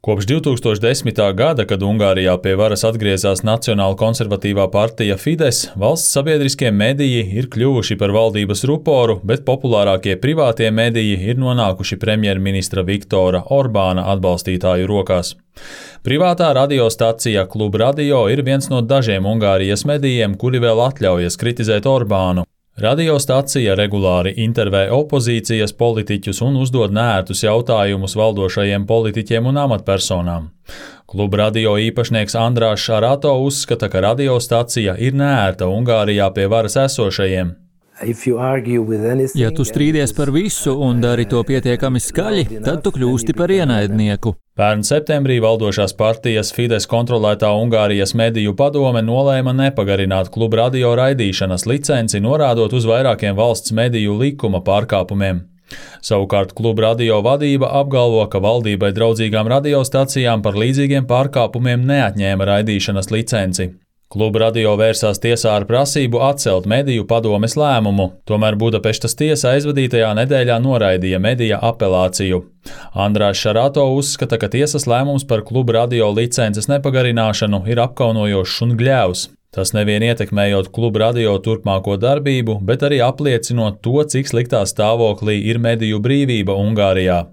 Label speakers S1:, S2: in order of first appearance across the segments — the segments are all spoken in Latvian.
S1: Kopš 2010. gada, kad Ungārijā pie varas atgriezās Nacionāla konservatīvā partija Fides, valsts sabiedriskie mediji ir kļuvuši par valdības ruporu, bet populārākie privātie mediji ir nonākuši premjerministra Viktora Orbāna atbalstītāju rokās. Privātā radiostacija Klub Radio ir viens no dažiem Ungārijas medijiem, kuri vēl atļaujas kritizēt Orbānu. Radiostacija regulāri intervē opozīcijas politiķus un uzdod neērtus jautājumus valdošajiem politiķiem un amatpersonām. Klub Radio īpašnieks Andrās Šarato uzskata, ka radiostacija ir neērta Ungārijā pie varas esošajiem.
S2: Ja tu strīdies par visu un dari to pietiekami skaļi, tad tu kļūsti par ienaidnieku.
S1: Pērn septembrī valdošās partijas Fides kontrolētā Ungārijas mediju padome nolēma nepagarināt Klub Radio raidīšanas licenci, norādot uz vairākiem valsts mediju likuma pārkāpumiem. Savukārt Klub Radio vadība apgalvo, ka valdībai draudzīgām radiostacijām par līdzīgiem pārkāpumiem neatņēma raidīšanas licenci. Klub Radio vērsās tiesā ar prasību atcelt mediju padomes lēmumu, tomēr Budapeštas tiesa aizvadītajā nedēļā noraidīja medija apelāciju. Andrās Šarato uzskata, ka tiesas lēmums par Klub Radio licences nepagarināšanu ir apkaunojošs un gļēvs. Tas nevien ietekmējot Klub Radio turpmāko darbību, bet arī apliecinot to, cik sliktā stāvoklī ir mediju brīvība Ungārijā.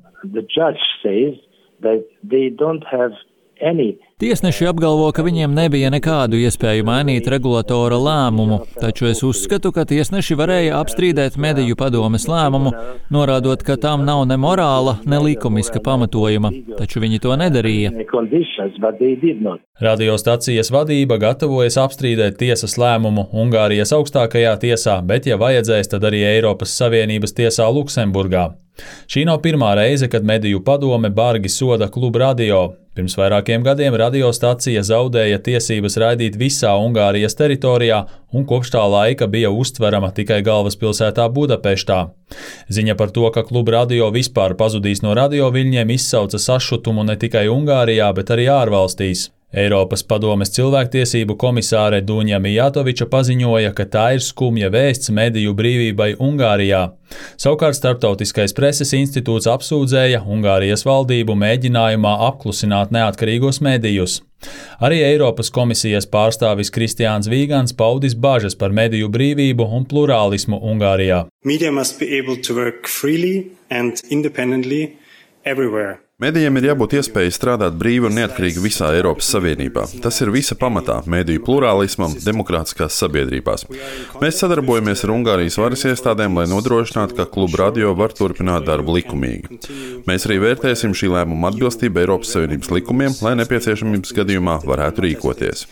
S2: Tiesneši apgalvo, ka viņiem nebija nekādu iespēju mainīt regulatora lēmumu, taču es uzskatu, ka tiesneši varēja apstrīdēt mediju padomes lēmumu, norādot, ka tam nav ne morāla, ne likumiska pamatojuma, taču viņi to nedarīja.
S1: Radiostacijas vadība gatavojas apstrīdēt tiesas lēmumu Ungārijas augstākajā tiesā, bet, ja vajadzēs, tad arī Eiropas Savienības tiesā Luksemburgā. Šī nav pirmā reize, kad mediju padome bargi soda Klub Radio. Pirms vairākiem gadiem radiostacija zaudēja tiesības raidīt visā Ungārijas teritorijā un kopš tā laika bija uztverama tikai galvaspilsētā Budapeštā. Ziņa par to, ka Klub Radio vispār pazudīs no radioviļņiem, izsauca sašutumu ne tikai Ungārijā, bet arī ārvalstīs. Eiropas padomes cilvēktiesību komisāre Dunja Mijatoviča paziņoja, ka tā ir skumja vēsts mediju brīvībai Ungārijā. Savukārt Starptautiskais preses institūts apsūdzēja Ungārijas valdību mēģinājumā apklusināt neatkarīgos medijus. Arī Eiropas komisijas pārstāvis Kristiāns Vīgans paudis bažas par mediju brīvību un plurālismu Ungārijā.
S3: Media must be able to work freely and independently everywhere.
S4: Medijiem ir jābūt iespēja strādāt brīvi un neatkarīgi visā Eiropas Savienībā. Tas ir visa pamatā mediju plurālismam demokrātiskās sabiedrībās. Mēs sadarbojamies ar Ungārijas varas iestādēm, lai nodrošinātu, ka Klub Radio var turpināt darbu likumīgi. Mēs arī vērtēsim šī lēmuma atbilstību Eiropas Savienības likumiem, lai nepieciešamības gadījumā varētu rīkoties.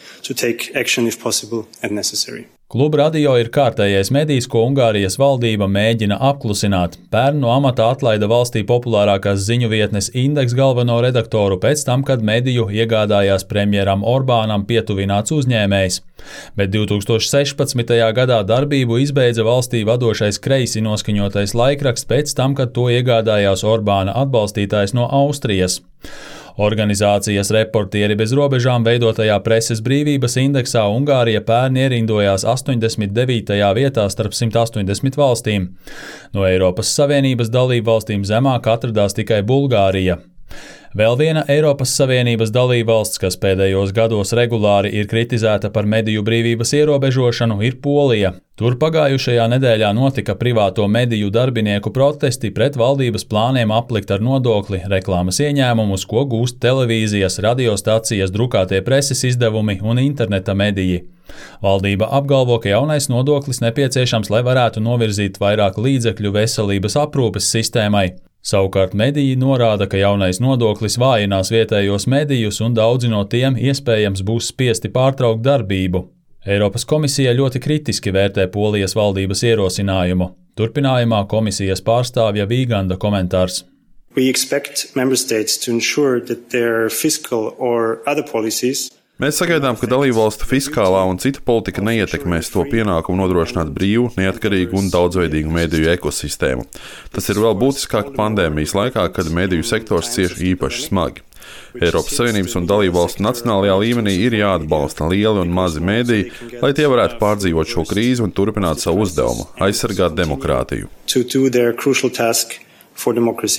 S1: Klub Radio ir kārtējais medijs, ko Ungārijas valdība mēģina apklusināt. Pērn no amata atlaida valstī populārākās ziņu vietnes Indeks galveno redaktoru pēc tam, kad mediju iegādājās premjeram Orbānam pietuvināts uzņēmējs. Bet 2016. gadā darbību izbeidza valstī vadošais kreisi noskaņotais laikraksts pēc tam, kad to iegādājās Orbāna atbalstītājs no Austrijas. Organizācijas Reportieri bez robežām veidotajā preses brīvības indeksā Ungārija pērn ierindojās 89. vietā starp 180 valstīm. No Eiropas Savienības dalību valstīm zemāk atradās tikai Bulgārija. Vēl viena Eiropas Savienības dalībvalsts, kas pēdējos gados regulāri ir kritizēta par mediju brīvības ierobežošanu, ir Polija. Tur pagājušajā nedēļā notika privāto mediju darbinieku protesti pret valdības plāniem aplikt ar nodokli reklāmas ieņēmumus, ko gūst televīzijas, radiostacijas, drukātie preses izdevumi un interneta mediji. Valdība apgalvo, ka jaunais nodoklis nepieciešams, lai varētu novirzīt vairāk līdzekļu veselības aprūpes sistēmai. Savukārt mediji norāda, ka jaunais nodoklis vājinās vietējos medijus un daudzi no tiem iespējams būs spiesti pārtraukt darbību. Eiropas komisija ļoti kritiski vērtē Polijas valdības ierosinājumu. Turpinājumā komisijas pārstāvja Vīganda komentārs.
S3: We expect member states to ensure that their fiscal or other policies
S4: Mēs sagaidām, ka dalībvalstu fiskālā un cita politika neietekmēs to pienākumu nodrošināt brīvu, neatkarīgu un daudzveidīgu mediju ekosistēmu. Tas ir vēl būtiskāk pandēmijas laikā, kad mediju sektors cieš īpaši smagi. Eiropas Savienības un dalībvalstu nacionālajā līmenī ir jāatbalsta lieli un mazi mediji, lai tie varētu pārdzīvot šo krīzi un turpināt savu uzdevumu – aizsargāt demokrātiju.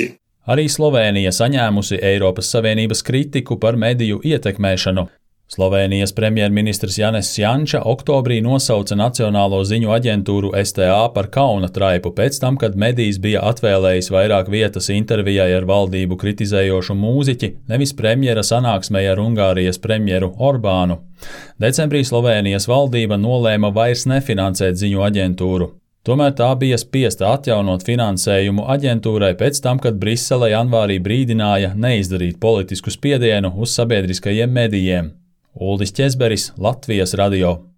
S1: Arī Slovēnija saņēmusi Eiropas Savienības kritiku par mediju ietekmēšanu. Slovēnijas premjerministrs Janez Janša oktobrī nosauca Nacionālo ziņu aģentūru STA par kauna traipu pēc tam, kad medijs bija atvēlējis vairāk vietas intervijai ar valdību kritizējošu mūziķi, nevis premjera sanāksmei ar Ungārijas premjeru Orbānu. Decembrī Slovēnijas valdība nolēma vairs nefinansēt ziņu aģentūru. Tomēr tā bija spiesta atjaunot finansējumu aģentūrai pēc tam, kad Brisele janvārī brīdināja neizdarīt politisku spiedienu uz sabiedriskajiem medijiem. Uldis Ķezberis, Latvijas radio.